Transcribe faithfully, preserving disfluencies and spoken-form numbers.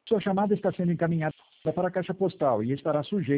Sua chamada está sendo encaminhada para a caixa postal e estará sujeita